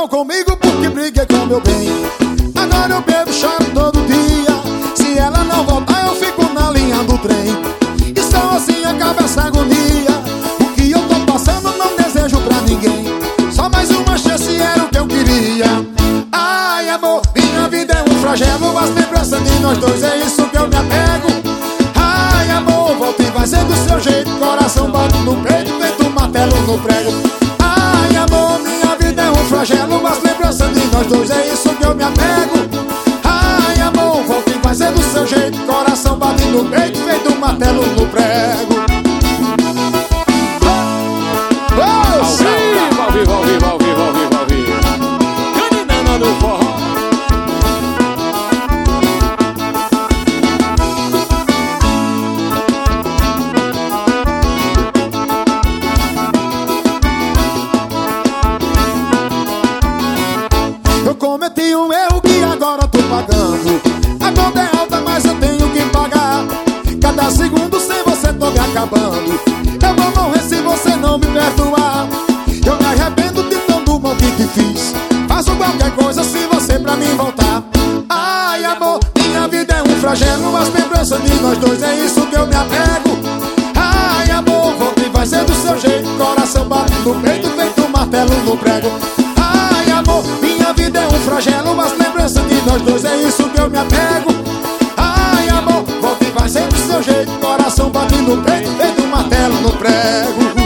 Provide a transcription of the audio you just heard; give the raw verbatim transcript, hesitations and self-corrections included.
mal comigo porque briguei com meu bem. Agora eu bebo e choro todo dia. Se ela não voltar eu fico na linha do trem. E só assim acaba essa agonia. O que eu tô passando não desejo pra ninguém. Só mais uma chance era o que eu queria. Ai amor, minha vida é um flagelo. As lembranças de nós dois é isso que eu me apego. Ai amor, volta e vai ser do seu jeito. Coração bate no peito, feito um martelo no prego. Ai amor, minha vida é um flagelo. As lembranças de nós dois é isso que eu me apego. Ai amor, volta e vai ser do seu jeito. Coração bate no peito, feito um martelo no prego. Ao vivo, ao vivo, ao vivo, ao vivo, ao vivo, ao vivo. Caninana do forró. Eu cometi um erro que agora tô pagando. A conta é alta, mas eu tenho que pagar. Cada segundo sem você tô me acabando. Eu vou morrer se você não me perdoar. Eu me arrependo de tanto mal que te fiz. Faço qualquer coisa se você pra mim voltar. Ai amor, minha vida é um flagelo. As lembranças de nós dois é isso que eu me apego. Ai amor, volta e vai ser do seu jeito. Coração bate no peito, feito um martelo no prego. Ai amor, minha vida é um flagelo. As lembranças de nós dois é isso que eu me apego. Ai amor, volta e vai ser do seu jeito. Coração bate no peito, feito um martelo no prego.